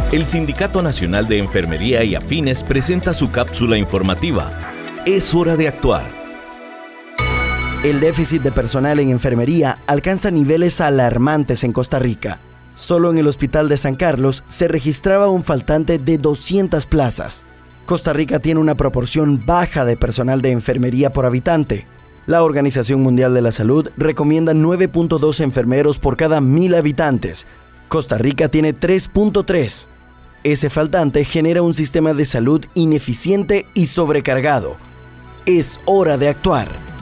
El Sindicato Nacional de Enfermería y Afines presenta su cápsula informativa. Es hora de actuar. El déficit de personal en enfermería alcanza niveles alarmantes en Costa Rica. Solo en el Hospital de San Carlos se registraba un faltante de 200 plazas. Costa Rica tiene una proporción baja de personal de enfermería por habitante. La Organización Mundial de la Salud recomienda 9.2 enfermeros por cada 1.000 habitantes. Costa Rica tiene 3.3. Ese faltante genera un sistema de salud ineficiente y sobrecargado. Es hora de actuar.